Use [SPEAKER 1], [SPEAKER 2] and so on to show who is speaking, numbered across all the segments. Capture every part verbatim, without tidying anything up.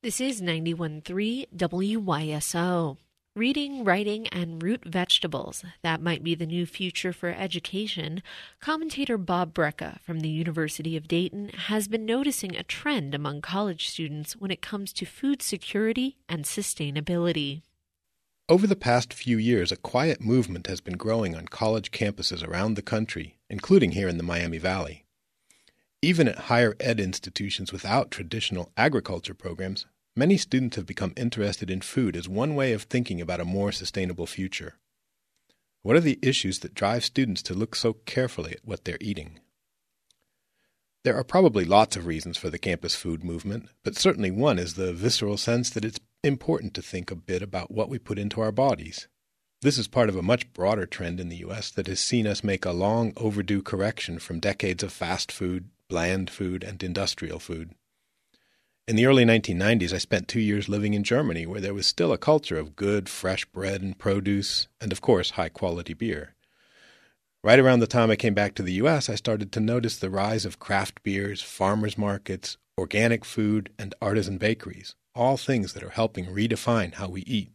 [SPEAKER 1] This is ninety-one point three W Y S O. Reading, writing, and root vegetables. That might be the new future for education. Commentator Bob Brecka from the University of Dayton has been noticing a trend among college students when it comes to food security and sustainability.
[SPEAKER 2] Over the past few years, a quiet movement has been growing on college campuses around the country, including here in the Miami Valley. Even at higher ed institutions without traditional agriculture programs, many students have become interested in food as one way of thinking about a more sustainable future. What are the issues that drive students to look so carefully at what they're eating? There are probably lots of reasons for the campus food movement, but certainly one is the visceral sense that it's important to think a bit about what we put into our bodies. This is part of a much broader trend in the U S that has seen us make a long overdue correction from decades of fast food, bland food, and industrial food. In the early nineteen nineties, I spent two years living in Germany, where there was still a culture of good, fresh bread and produce, and of course, high-quality beer. Right around the time I came back to the U S, I started to notice the rise of craft beers, farmers markets, organic food, and artisan bakeries, all things that are helping redefine how we eat.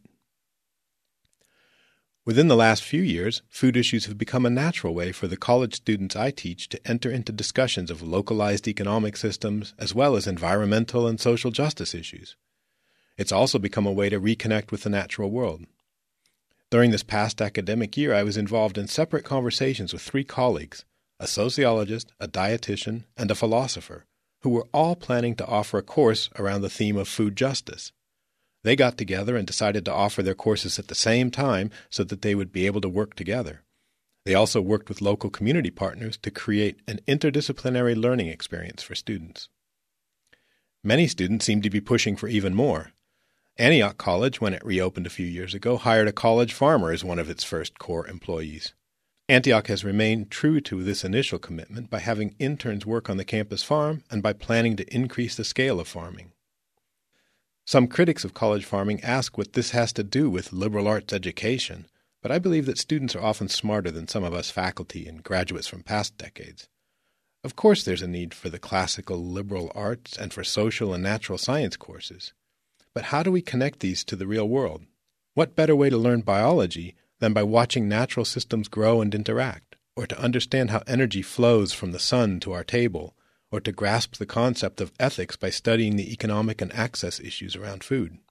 [SPEAKER 2] Within the last few years, food issues have become a natural way for the college students I teach to enter into discussions of localized economic systems as well as environmental and social justice issues. It's also become a way to reconnect with the natural world. During this past academic year, I was involved in separate conversations with three colleagues, a sociologist, a dietitian, and a philosopher, who were all planning to offer a course around the theme of food justice. They got together and decided to offer their courses at the same time so that they would be able to work together. They also worked with local community partners to create an interdisciplinary learning experience for students. Many students seem to be pushing for even more. Antioch College, when it reopened a few years ago, hired a college farmer as one of its first core employees. Antioch has remained true to this initial commitment by having interns work on the campus farm and by planning to increase the scale of farming. Some critics of college farming ask what this has to do with liberal arts education, but I believe that students are often smarter than some of us faculty and graduates from past decades. Of course there's a need for the classical liberal arts and for social and natural science courses. But how do we connect these to the real world? What better way to learn biology than by watching natural systems grow and interact, or to understand how energy flows from the sun to our table, or to grasp the concept of ethics by studying the economic and access issues around food?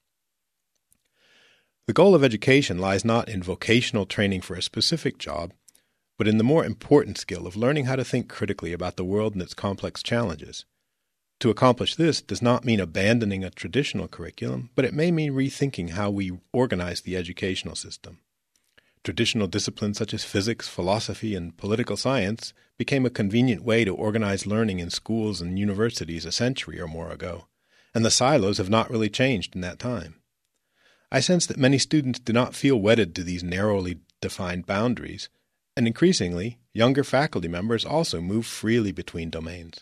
[SPEAKER 2] The goal of education lies not in vocational training for a specific job, but in the more important skill of learning how to think critically about the world and its complex challenges. To accomplish this does not mean abandoning a traditional curriculum, but it may mean rethinking how we organize the educational system. Traditional disciplines such as physics, philosophy, and political science became a convenient way to organize learning in schools and universities a century or more ago, and the silos have not really changed in that time. I sense that many students do not feel wedded to these narrowly defined boundaries, and increasingly, younger faculty members also move freely between domains.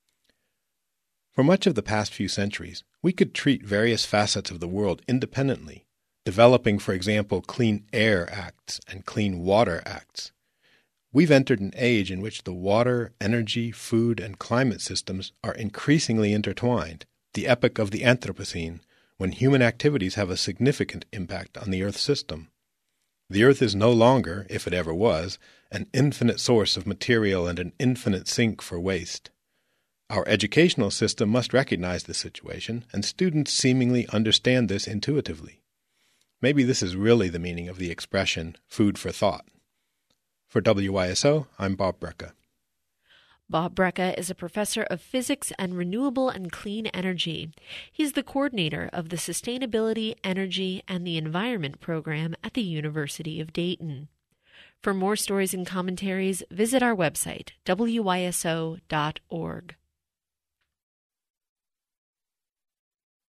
[SPEAKER 2] For much of the past few centuries, we could treat various facets of the world independently, developing, for example, Clean Air Acts and Clean Water Acts. We've entered an age in which the water, energy, food, and climate systems are increasingly intertwined, the epoch of the Anthropocene, when human activities have a significant impact on the Earth system. The Earth is no longer, if it ever was, an infinite source of material and an infinite sink for waste. Our educational system must recognize this situation, and students seemingly understand this intuitively. Maybe this is really the meaning of the expression, food for thought. For W Y S O, I'm Bob Brecka.
[SPEAKER 1] Bob Brecka is a professor of physics and renewable and clean energy. He's the coordinator of the Sustainability, Energy, and the Environment program at the University of Dayton. For more stories and commentaries, visit our website, W Y S O dot org.